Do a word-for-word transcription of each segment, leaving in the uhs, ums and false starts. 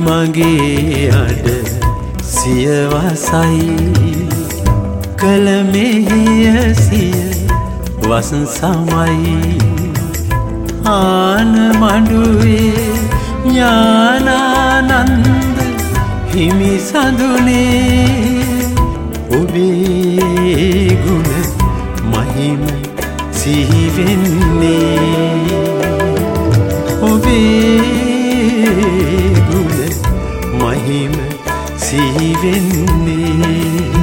මගේ අඩ සියවසයි කල මෙහෙය සිය වසන් සමයි ආන මඩුවේ ඥානානන්ද හිමි සඳුනේ ඔබේ ගුණ මහිම සිහිවෙන්නේ ඔබේ ගුණ මහිම සිහිවෙන්නේ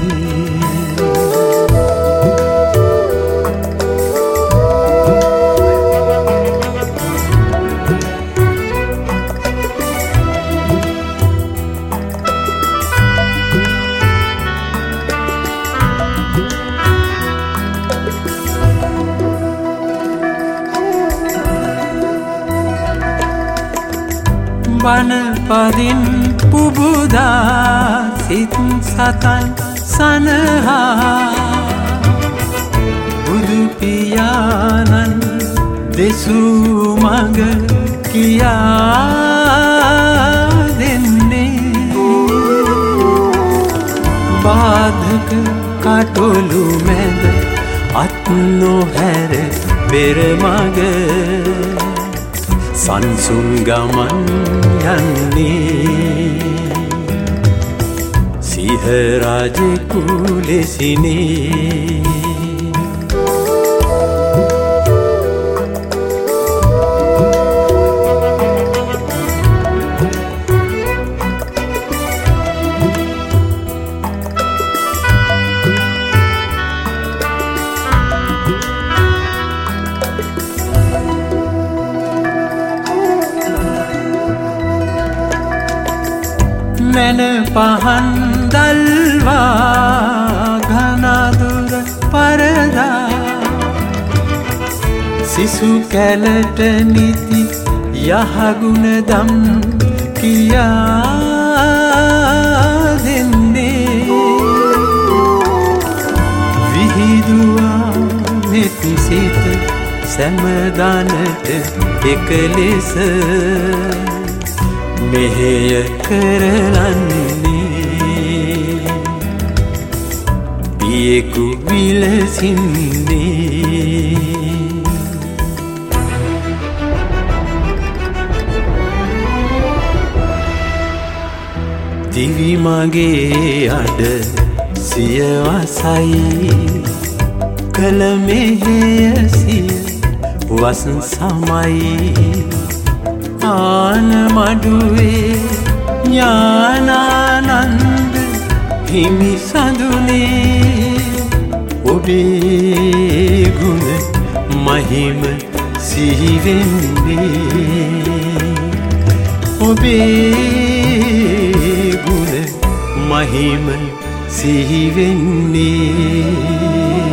බන පදින් පුබුදා සිත් සතන් සනහා බුදු පියාණන් දෙසූ මඟ කියා දෙන්නේ බාධක කටොළු මැද අත් නොහැර පෙර මඟ සංසුන් ගමන් යන්නේ සිහ රජෙකු ලෙසිනේ මැන පහන් දල්වා ඝනදුර පරදා සිසු කැලට නිති යහගුණ දම් කියා දෙන්නේ විහිදුවා මෙත් සිත සැමදානට එක ලෙස මෙහෙය කරලන්නේ පියෙකු විලසින්නේ දිවි මගේ අඩ සියවසයි කල මෙහෙය සිය වසන් සමයි ආන මඩුවේ ඥානානන්ද හිමි සඳුනේ ඔබේ ගුණ මහිම සිහිවෙන්නේ ඔබේ ගුණ මහිම සිහිවෙන්නේ